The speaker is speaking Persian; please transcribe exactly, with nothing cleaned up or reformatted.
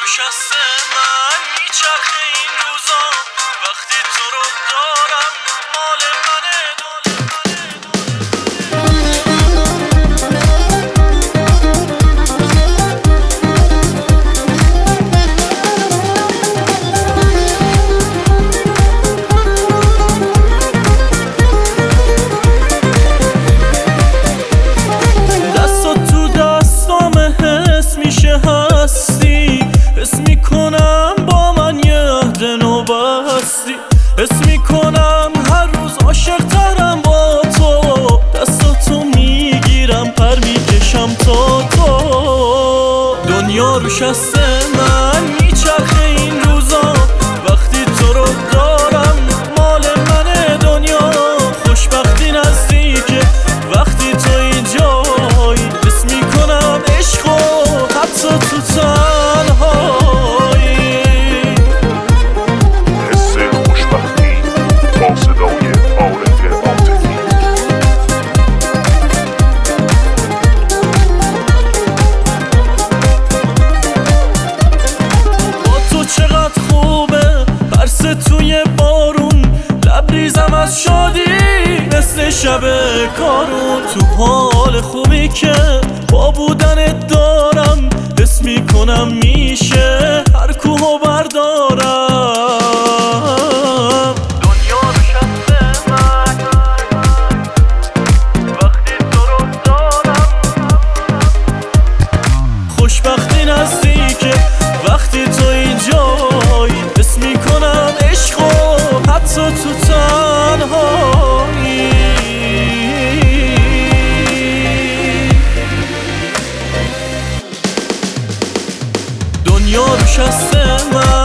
روش هست من میچرخه این روزا وقتی تو رو دارم مال منه دستات تو دستام حس میشه هستی حس میکنم با من یه عهد نو بستی حس میکنم هر روز عاشق ترم با تو دستاتو میگیرم پر میکشم تا تو دنیا روش هست من میچرخه این روزا وقتی تو رو دارم مال منه دنیا خوشبختی نزدیکه وقتی تو اینجایی حس میکنم عشق و حتی تو تنهایی حس خوشبختی با صدای عارف عاطفی. با تو چقدر خوبه پرسه توی بارون لبریزم از شادی مثل شب کارون تو حال خوبی که با بودنت دارم حس میکنم میشه هر کوهو بردارم دنیا روش هست من وقتی تو رو دارم خوشبختی نزدیکه وقتی تو اینجایی حس میکنم عشق و حتی تو تنهایی دنیا روش هست من